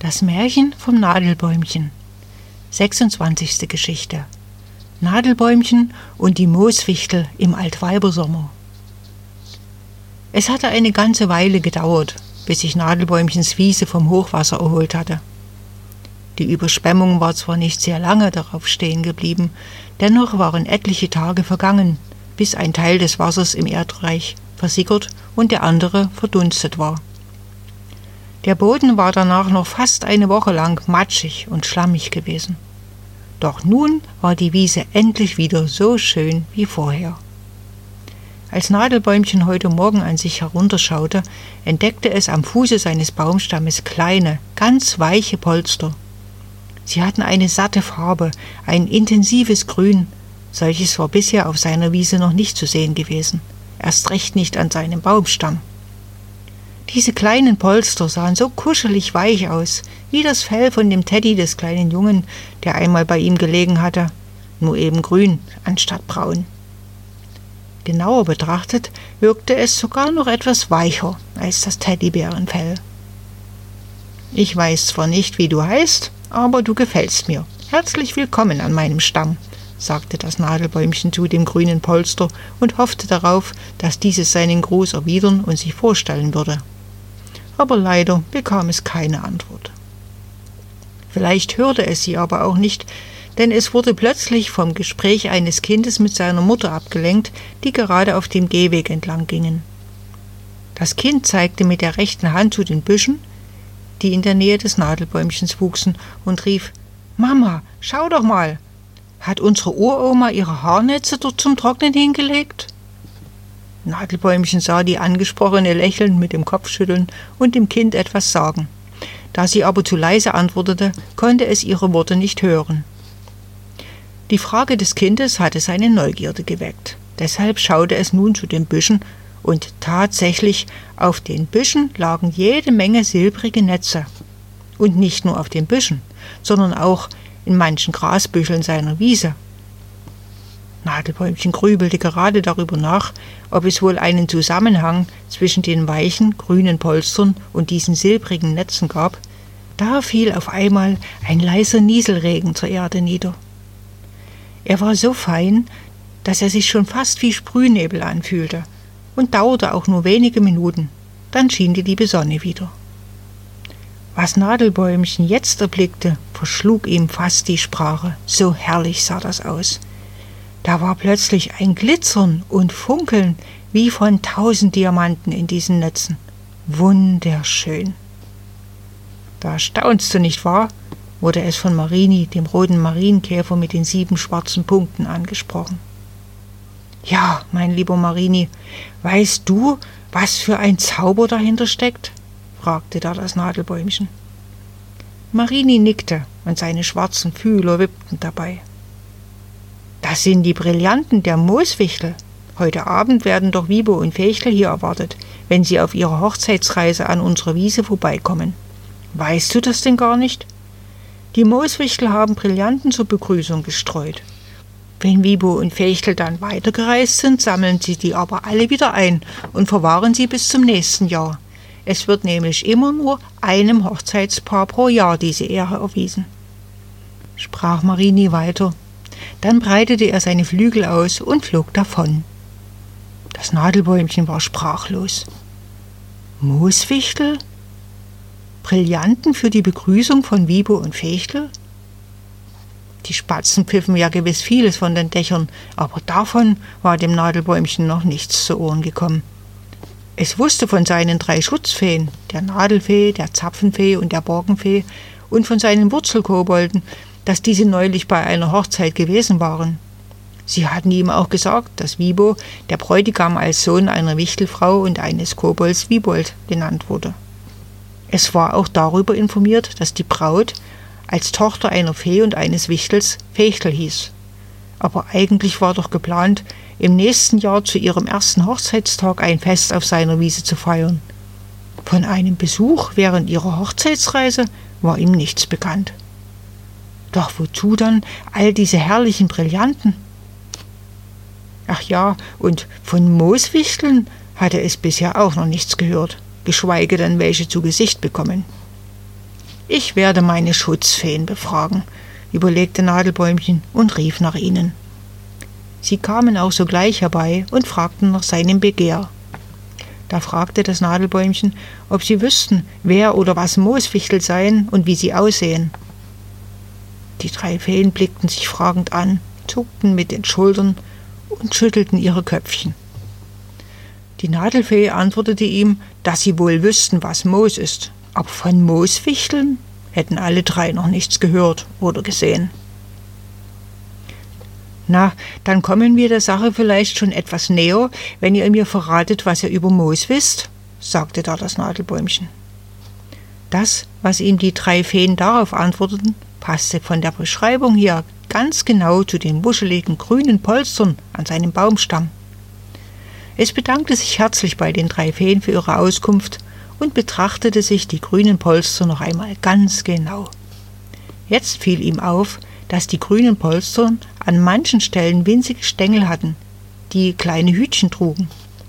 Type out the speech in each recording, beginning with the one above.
Das Märchen vom Nadelbäumchen. 26. Geschichte. Nadelbäumchen und die Mooswichtel im Altweibersommer. Es hatte eine ganze Weile gedauert, bis sich Nadelbäumchens Wiese vom Hochwasser erholt hatte. Die Überschwemmung war zwar nicht sehr lange darauf stehen geblieben, dennoch waren etliche Tage vergangen, bis ein Teil des Wassers im Erdreich versickert und der andere verdunstet war. Der Boden war danach noch fast eine Woche lang matschig und schlammig gewesen. Doch nun war die Wiese endlich wieder so schön wie vorher. Als Nadelbäumchen heute Morgen an sich herunterschaute, entdeckte es am Fuße seines Baumstammes kleine, ganz weiche Polster. Sie hatten eine satte Farbe, ein intensives Grün. Solches war bisher auf seiner Wiese noch nicht zu sehen gewesen, erst recht nicht an seinem Baumstamm. Diese kleinen Polster sahen so kuschelig weich aus, wie das Fell von dem Teddy des kleinen Jungen, der einmal bei ihm gelegen hatte, nur eben grün anstatt braun. Genauer betrachtet wirkte es sogar noch etwas weicher als das Teddybärenfell. »Ich weiß zwar nicht, wie du heißt, aber du gefällst mir. Herzlich willkommen an meinem Stamm«, sagte das Nadelbäumchen zu dem grünen Polster und hoffte darauf, dass dieses seinen Gruß erwidern und sich vorstellen würde. Aber leider bekam es keine Antwort. Vielleicht hörte es sie aber auch nicht, denn es wurde plötzlich vom Gespräch eines Kindes mit seiner Mutter abgelenkt, die gerade auf dem Gehweg entlang gingen. Das Kind zeigte mit der rechten Hand zu den Büschen, die in der Nähe des Nadelbäumchens wuchsen, und rief: »Mama, schau doch mal! Hat unsere Uroma ihre Haarnetze dort zum Trocknen hingelegt?« Nadelbäumchen sah die Angesprochene lächelnd mit dem Kopfschütteln und dem Kind etwas sagen. Da sie aber zu leise antwortete, konnte es ihre Worte nicht hören. Die Frage des Kindes hatte seine Neugierde geweckt. Deshalb schaute es nun zu den Büschen, und tatsächlich, auf den Büschen lagen jede Menge silbrige Netze. Und nicht nur auf den Büschen, sondern auch in manchen Grasbüscheln seiner Wiese. Nadelbäumchen grübelte gerade darüber nach, ob es wohl einen Zusammenhang zwischen den weichen, grünen Polstern und diesen silbrigen Netzen gab. Da fiel auf einmal ein leiser Nieselregen zur Erde nieder. Er war so fein, dass er sich schon fast wie Sprühnebel anfühlte und dauerte auch nur wenige Minuten. Dann schien die liebe Sonne wieder. Was Nadelbäumchen jetzt erblickte, verschlug ihm fast die Sprache. So herrlich sah das aus. Da war plötzlich ein Glitzern und Funkeln wie von 1000 Diamanten in diesen Netzen. Wunderschön. »Da staunst du, nicht wahr?« wurde es von Marini, dem roten Marienkäfer mit den 7 schwarzen Punkten, angesprochen. »Ja, mein lieber Marini, weißt du, was für ein Zauber dahinter steckt?« fragte da das Nadelbäumchen. Marini nickte und seine schwarzen Fühler wippten dabei. »Das sind die Brillanten der Mooswichtel. Heute Abend werden doch Wibo und Fechtel hier erwartet, wenn sie auf ihrer Hochzeitsreise an unserer Wiese vorbeikommen. Weißt du das denn gar nicht? Die Mooswichtel haben Brillanten zur Begrüßung gestreut. Wenn Wibo und Fechtel dann weitergereist sind, sammeln sie die aber alle wieder ein und verwahren sie bis zum nächsten Jahr. Es wird nämlich immer nur einem Hochzeitspaar pro Jahr diese Ehre erwiesen«, sprach Marini weiter. Dann breitete er seine Flügel aus und flog davon. Das Nadelbäumchen war sprachlos. Mooswichtel? Brillanten für die Begrüßung von Wibo und Fechtel? Die Spatzen pfiffen ja gewiss vieles von den Dächern, aber davon war dem Nadelbäumchen noch nichts zu Ohren gekommen. Es wusste von seinen 3 Schutzfeen, der Nadelfee, der Zapfenfee und der Borkenfee, und von seinen Wurzelkobolden, dass diese neulich bei einer Hochzeit gewesen waren. Sie hatten ihm auch gesagt, dass Wibo, der Bräutigam, als Sohn einer Wichtelfrau und eines Kobolds Wibold genannt wurde. Es war auch darüber informiert, dass die Braut als Tochter einer Fee und eines Wichtels Fechtel hieß. Aber eigentlich war doch geplant, im nächsten Jahr zu ihrem ersten Hochzeitstag ein Fest auf seiner Wiese zu feiern. Von einem Besuch während ihrer Hochzeitsreise war ihm nichts bekannt. Doch wozu dann all diese herrlichen Brillanten? Ach ja, und von Mooswichteln hatte es bisher auch noch nichts gehört, geschweige denn welche zu Gesicht bekommen. Ich werde meine Schutzfeen befragen, überlegte Nadelbäumchen und rief nach ihnen. Sie kamen auch sogleich herbei und fragten nach seinem Begehr. Da fragte das Nadelbäumchen, ob sie wüssten, wer oder was Mooswichtel seien und wie sie aussehen. Die 3 Feen blickten sich fragend an, zuckten mit den Schultern und schüttelten ihre Köpfchen. Die Nadelfee antwortete ihm, dass sie wohl wüssten, was Moos ist, aber von Mooswichteln hätten alle 3 noch nichts gehört oder gesehen. »Na, dann kommen wir der Sache vielleicht schon etwas näher, wenn ihr mir verratet, was ihr über Moos wisst«, sagte da das Nadelbäumchen. Das, was ihm die 3 Feen darauf antworteten, passte von der Beschreibung her ganz genau zu den wuscheligen grünen Polstern an seinem Baumstamm. Es bedankte sich herzlich bei den 3 Feen für ihre Auskunft und betrachtete sich die grünen Polster noch einmal ganz genau. Jetzt fiel ihm auf, dass die grünen Polster an manchen Stellen winzige Stängel hatten, die kleine Hütchen trugen.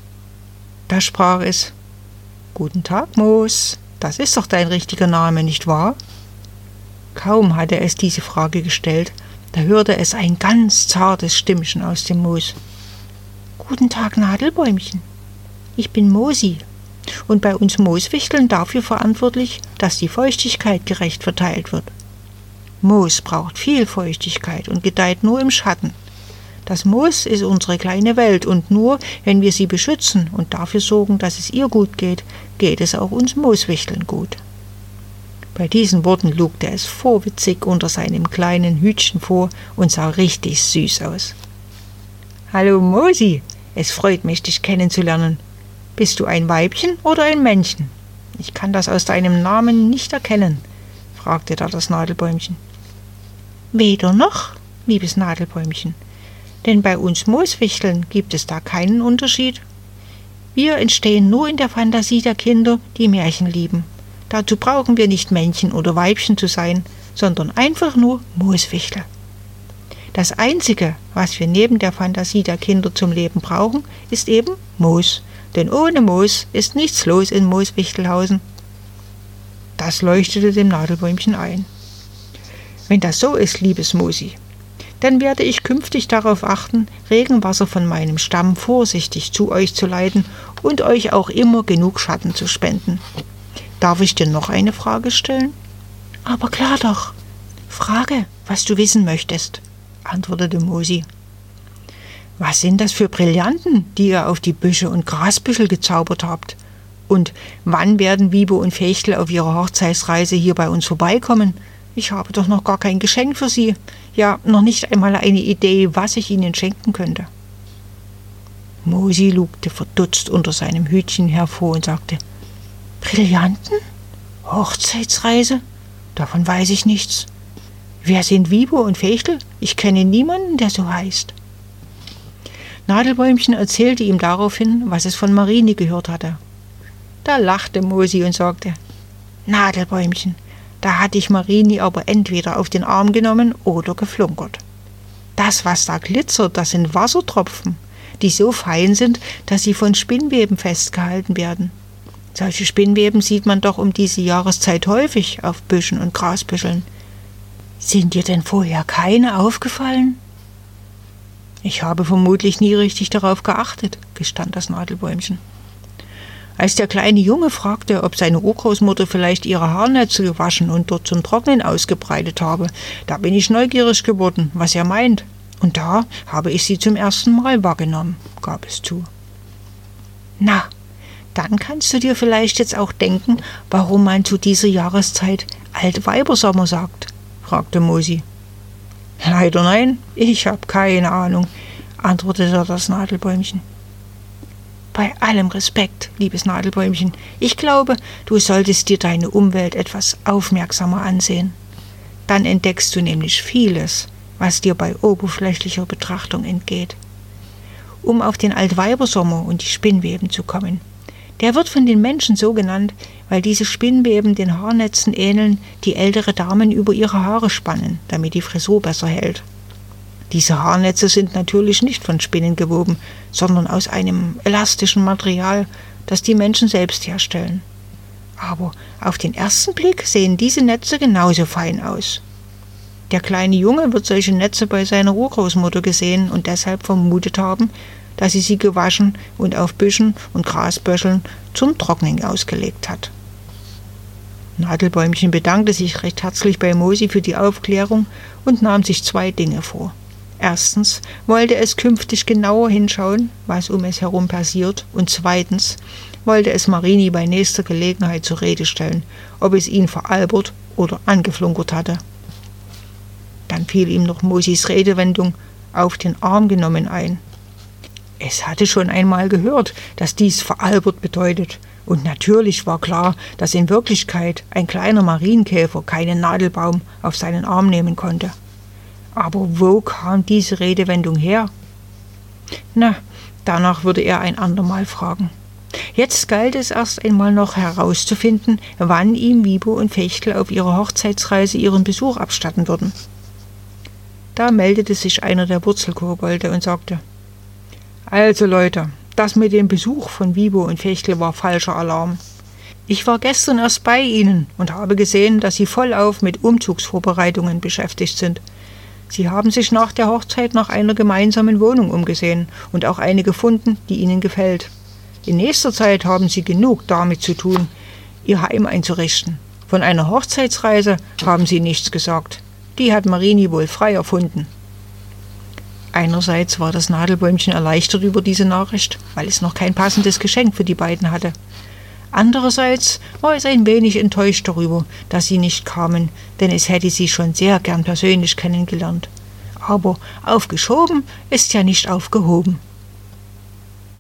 Da sprach es: »Guten Tag, Moos, das ist doch dein richtiger Name, nicht wahr?« Kaum hatte es diese Frage gestellt, da hörte es ein ganz zartes Stimmchen aus dem Moos. »Guten Tag, Nadelbäumchen. Ich bin Moosi und bei uns Mooswichteln dafür verantwortlich, dass die Feuchtigkeit gerecht verteilt wird. Moos braucht viel Feuchtigkeit und gedeiht nur im Schatten. Das Moos ist unsere kleine Welt und nur, wenn wir sie beschützen und dafür sorgen, dass es ihr gut geht, geht es auch uns Mooswichteln gut.« Bei diesen Worten lugte es vorwitzig unter seinem kleinen Hütchen vor und sah richtig süß aus. »Hallo Moosi, es freut mich, dich kennenzulernen. Bist du ein Weibchen oder ein Männchen? Ich kann das aus deinem Namen nicht erkennen«, fragte da das Nadelbäumchen. »Weder noch, liebes Nadelbäumchen, denn bei uns Mooswichteln gibt es da keinen Unterschied. Wir entstehen nur in der Fantasie der Kinder, die Märchen lieben. Dazu brauchen wir nicht Männchen oder Weibchen zu sein, sondern einfach nur Mooswichtel. Das Einzige, was wir neben der Fantasie der Kinder zum Leben brauchen, ist eben Moos, denn ohne Moos ist nichts los in Mooswichtelhausen.« Das leuchtete dem Nadelbäumchen ein. »Wenn das so ist, liebes Moosi, dann werde ich künftig darauf achten, Regenwasser von meinem Stamm vorsichtig zu euch zu leiten und euch auch immer genug Schatten zu spenden. Darf ich dir noch eine Frage stellen?« »Aber klar doch. Frage, was du wissen möchtest«, antwortete Moosi. »Was sind das für Brillanten, die ihr auf die Büsche und Grasbüschel gezaubert habt? Und wann werden Wiebe und Fechtel auf ihrer Hochzeitsreise hier bei uns vorbeikommen? Ich habe doch noch gar kein Geschenk für sie. Ja, noch nicht einmal eine Idee, was ich ihnen schenken könnte.« Moosi lugte verdutzt unter seinem Hütchen hervor und sagte: »Brillanten? Hochzeitsreise? Davon weiß ich nichts. Wer sind Wiebe und Fechtel? Ich kenne niemanden, der so heißt.« Nadelbäumchen erzählte ihm daraufhin, was es von Marini gehört hatte. Da lachte Moosi und sagte: »Nadelbäumchen, da hatte ich Marini aber entweder auf den Arm genommen oder geflunkert. Das, was da glitzert, das sind Wassertropfen, die so fein sind, dass sie von Spinnweben festgehalten werden. Solche Spinnweben sieht man doch um diese Jahreszeit häufig auf Büschen und Grasbüscheln. Sind dir denn vorher keine aufgefallen?« »Ich habe vermutlich nie richtig darauf geachtet«, gestand das Nadelbäumchen. Als der kleine Junge fragte, ob seine Urgroßmutter vielleicht ihre Haarnetze gewaschen und dort zum Trocknen ausgebreitet habe, da bin ich neugierig geworden, was er meint. Und da habe ich sie zum ersten Mal wahrgenommen, gab es zu. »Na, dann kannst du dir vielleicht jetzt auch denken, warum man zu dieser Jahreszeit Altweibersommer sagt«, fragte Moosi. »Leider nein, ich habe keine Ahnung«, antwortete das Nadelbäumchen. »Bei allem Respekt, liebes Nadelbäumchen, ich glaube, du solltest dir deine Umwelt etwas aufmerksamer ansehen. Dann entdeckst du nämlich vieles, was dir bei oberflächlicher Betrachtung entgeht. Um auf den Altweibersommer und die Spinnweben zu kommen. Der wird von den Menschen so genannt, weil diese Spinnweben den Haarnetzen ähneln, die ältere Damen über ihre Haare spannen, damit die Frisur besser hält. Diese Haarnetze sind natürlich nicht von Spinnen gewoben, sondern aus einem elastischen Material, das die Menschen selbst herstellen. Aber auf den ersten Blick sehen diese Netze genauso fein aus. Der kleine Junge wird solche Netze bei seiner Urgroßmutter gesehen und deshalb vermutet haben, dass sie gewaschen und auf Büschen und Grasböscheln zum Trocknen ausgelegt hat. Nadelbäumchen bedankte sich recht herzlich bei Mosi für die Aufklärung und nahm sich 2 Dinge vor. Erstens wollte es künftig genauer hinschauen, was um es herum passiert, und zweitens wollte es Marini bei nächster Gelegenheit zur Rede stellen, ob es ihn veralbert oder angeflunkert hatte. Dann fiel ihm noch Mosis Redewendung „auf den Arm genommen" ein. Es hatte schon einmal gehört, dass dies veralbert bedeutet, und natürlich war klar, dass in Wirklichkeit ein kleiner Marienkäfer keinen Nadelbaum auf seinen Arm nehmen konnte. Aber wo kam diese Redewendung her? Na, danach würde er ein andermal fragen. Jetzt galt es erst einmal noch herauszufinden, wann ihm Wibo und Fechtel auf ihrer Hochzeitsreise ihren Besuch abstatten würden. Da meldete sich einer der Wurzelkobolde und sagte: Also Leute, das mit dem Besuch von Wibo und Fechtel war falscher Alarm. Ich war gestern erst bei ihnen und habe gesehen, dass sie vollauf mit Umzugsvorbereitungen beschäftigt sind. Sie haben sich nach der Hochzeit nach einer gemeinsamen Wohnung umgesehen und auch eine gefunden, die ihnen gefällt. In nächster Zeit haben sie genug damit zu tun, ihr Heim einzurichten. Von einer Hochzeitsreise haben sie nichts gesagt. Die hat Marini wohl frei erfunden. Einerseits war das Nadelbäumchen erleichtert über diese Nachricht, weil es noch kein passendes Geschenk für die beiden hatte. Andererseits war es ein wenig enttäuscht darüber, dass sie nicht kamen, denn es hätte sie schon sehr gern persönlich kennengelernt. Aber aufgeschoben ist ja nicht aufgehoben.